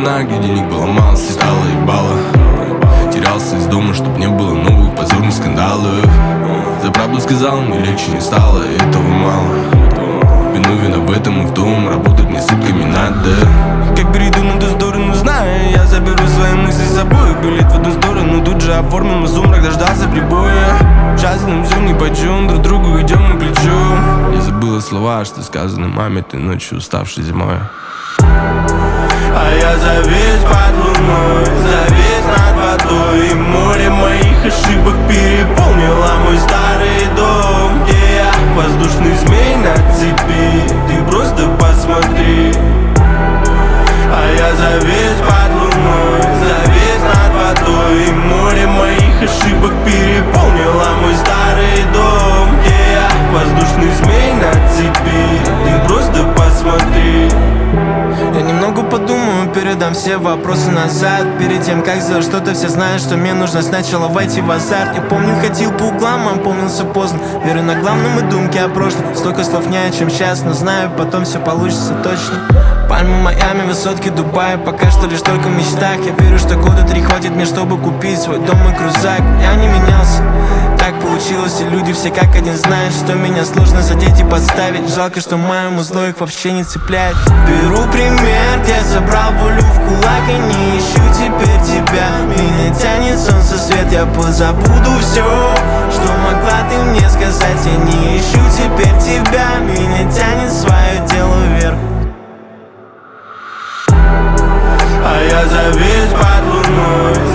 знаю, где денег было мало, стало ебало. Терялся из дома, чтоб не было новых позорных скандалов. За правду сказал, но легче не стало, этого мало. Виновен в этом и в том, работать мне сутками надо. Как перейду на ту сторону, знаю, я заберу свои мысли с собой. Билет в одну сторону, тут же оформим, и сумрак дождался прибоя. Сейчас нам все нипочем, друг другу идем на плечо. Я забыла слова, что сказаны маме той ночью, уставшей зимой. А я завис под луной, завис над водой, и море моих ошибок переполнило мой старый дом, где я воздушный змей на цепи, ты просто посмотри. А я завис под луной, завис над водой, и море моих ошибок переполнило мой старый дом, где я воздушный змей на цепи, ты просто посмотри. Я немного подумаю, передам все вопросы назад. Перед тем, как сделать что-то, все знают, что мне нужно сначала войти в азарт. Я помню, ходил по углам, опомнился поздно. Верю на главном и думки о прошлом. Столько слов не о чем сейчас, но знаю, потом все получится точно. Пальмы Майами, высотки Дубая, пока что лишь только в мечтах. Я верю, что года 3 хватит мне, чтобы купить свой дом и крузак. Я не менялся, так получилось, и люди все как один знают, что меня сложно задеть и подставить. Жалко, что моему зло их вообще не цепляет. Беру пример, где собрал волю в кулак и не ищу теперь тебя. Меня тянет солнце свет, я позабуду все, что могла ты мне сказать. Я не ищу теперь тебя, меня тянет свое дело вверх. А я завис под луной,